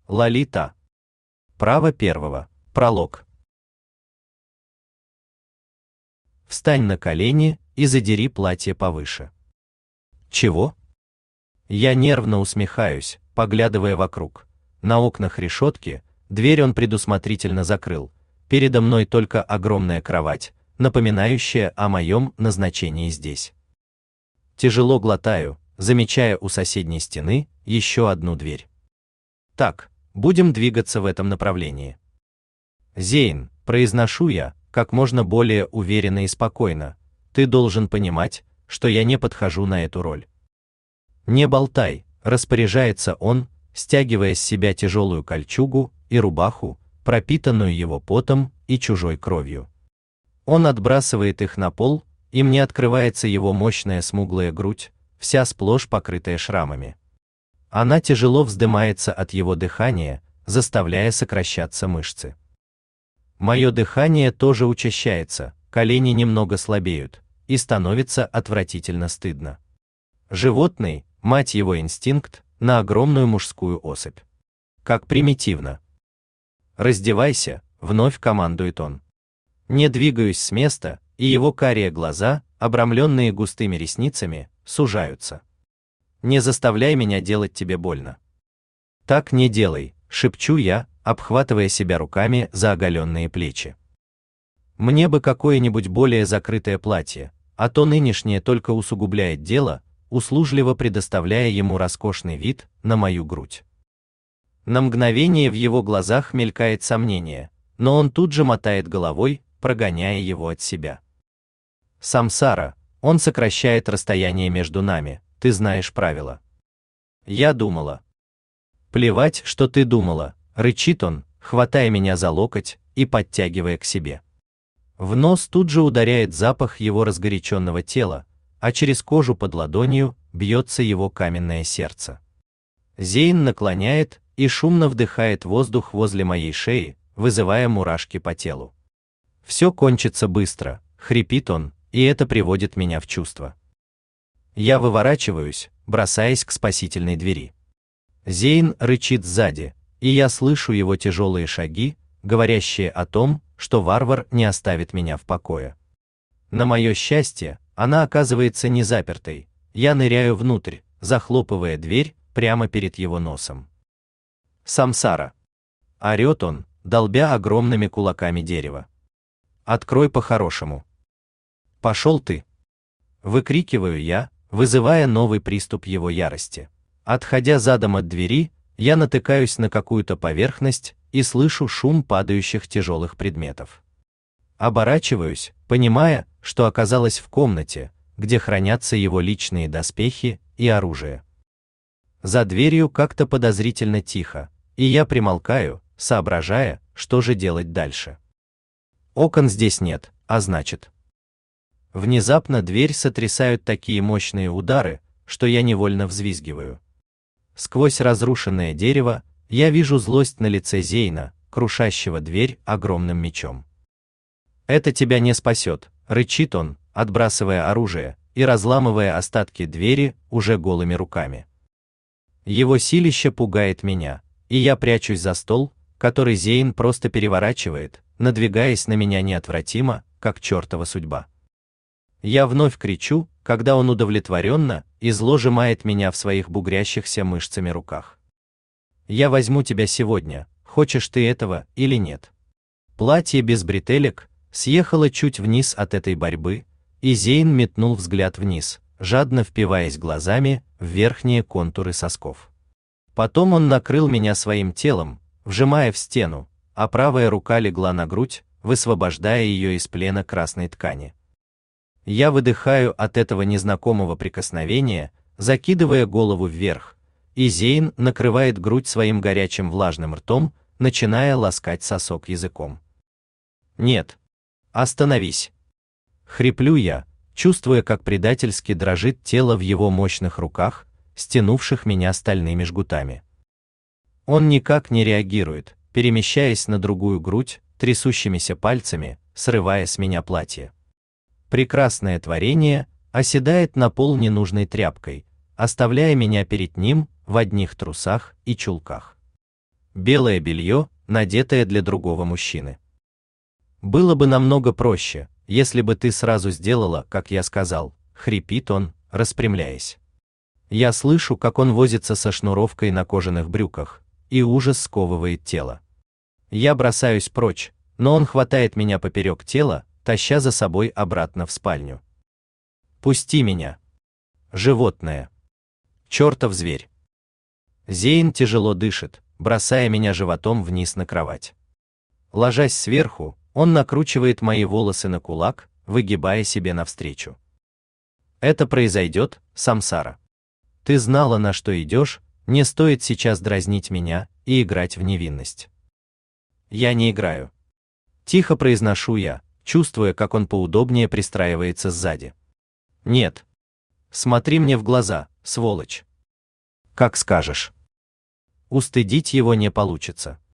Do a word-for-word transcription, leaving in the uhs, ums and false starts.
Лолита. Право первого. Пролог. Встань на колени и задери платье повыше. Чего? Я нервно усмехаюсь, поглядывая вокруг. На окнах решетки, дверь он предусмотрительно закрыл. Передо мной только огромная кровать, напоминающая о моем назначении здесь. Тяжело глотаю, замечая у соседней стены еще одну дверь. Так, будем двигаться в этом направлении. Зейн, произношу я, как можно более уверенно и спокойно, ты должен понимать, что я не подхожу на эту роль. Не болтай, распоряжается он, стягивая с себя тяжелую кольчугу и рубаху, пропитанную его потом и чужой кровью. Он отбрасывает их на пол, и мне открывается его мощная смуглая грудь, вся сплошь покрытая шрамами. Она тяжело вздымается от его дыхания, заставляя сокращаться мышцы. Мое дыхание тоже учащается, колени немного слабеют, и становится отвратительно стыдно. Животный, мать его инстинкт, на огромную мужскую особь. Как примитивно. «Раздевайся», — вновь командует он. Не двигаюсь с места, и его карие глаза, обрамленные густыми ресницами, сужаются. «Не заставляй меня делать тебе больно». «Так не делай», — шепчу я, обхватывая себя руками за оголенные плечи. Мне бы какое-нибудь более закрытое платье, а то нынешнее только усугубляет дело, услужливо предоставляя ему роскошный вид на мою грудь. На мгновение в его глазах мелькает сомнение, но он тут же мотает головой, прогоняя его от себя. «Самсара», он сокращает расстояние между нами, ты знаешь правила. Я думала. Плевать, что ты думала, рычит он, хватая меня за локоть и подтягивая к себе. В нос тут же ударяет запах его разгоряченного тела, а через кожу под ладонью бьется его каменное сердце. Зейн наклоняет и шумно вдыхает воздух возле моей шеи, вызывая мурашки по телу. Все кончится быстро, хрипит он, и это приводит меня в чувство. Я выворачиваюсь, бросаясь к спасительной двери. Зейн рычит сзади, и я слышу его тяжелые шаги, говорящие о том, что варвар не оставит меня в покое. На мое счастье, она оказывается не запертой. Я ныряю внутрь, захлопывая дверь прямо перед его носом. «Самсара!» — орет он, долбя огромными кулаками дерево. «Открой по-хорошему!» «Пошел ты!» — выкрикиваю я, вызывая новый приступ его ярости. Отходя задом от двери, я натыкаюсь на какую-то поверхность и слышу шум падающих тяжелых предметов. Оборачиваюсь, понимая, что оказалась в комнате, где хранятся его личные доспехи и оружие. За дверью как-то подозрительно тихо, и я примолкаю, соображая, что же делать дальше. Окон здесь нет, а значит... Внезапно дверь сотрясают такие мощные удары, что я невольно взвизгиваю. Сквозь разрушенное дерево я вижу злость на лице Зейна, крушащего дверь огромным мечом. «Это тебя не спасет», — рычит он, отбрасывая оружие и разламывая остатки двери уже голыми руками. Его силище пугает меня, и я прячусь за стол, который Зейн просто переворачивает, надвигаясь на меня неотвратимо, как чертова судьба. Я вновь кричу, когда он удовлетворенно и зло сжимает меня в своих бугрящихся мышцами руках. «Я возьму тебя сегодня, хочешь ты этого или нет». Платье без бретелек съехало чуть вниз от этой борьбы, и Зейн метнул взгляд вниз, жадно впиваясь глазами в верхние контуры сосков. Потом он накрыл меня своим телом, вжимая в стену, а правая рука легла на грудь, высвобождая ее из плена красной ткани. Я выдыхаю от этого незнакомого прикосновения, закидывая голову вверх, и Зейн накрывает грудь своим горячим влажным ртом, начиная ласкать сосок языком. «Нет. Остановись!» Хриплю я, чувствуя, как предательски дрожит тело в его мощных руках, стянувших меня стальными жгутами. Он никак не реагирует, перемещаясь на другую грудь, трясущимися пальцами, срывая с меня платье. Прекрасное творение оседает на пол ненужной тряпкой, оставляя меня перед ним в одних трусах и чулках. белое белье, надетое для другого мужчины. Было бы намного проще, если бы ты сразу сделала, как я сказал, хрипит он, распрямляясь. Я слышу, как он возится со шнуровкой на кожаных брюках, и ужас сковывает тело. Я бросаюсь прочь, но он хватает меня поперек тела, таща за собой обратно в спальню. Пусти меня. Животное. Чертов зверь. Зейн тяжело дышит, бросая меня животом вниз на кровать. Ложась сверху, он накручивает мои волосы на кулак, выгибая себе навстречу. Это произойдет, Самсара. Ты знала, на что идешь, не стоит сейчас дразнить меня и играть в невинность. Я не играю. Тихо произношу я, чувствуя, как он поудобнее пристраивается сзади. Нет. Смотри мне в глаза, сволочь. Как скажешь. Устыдить его не получится.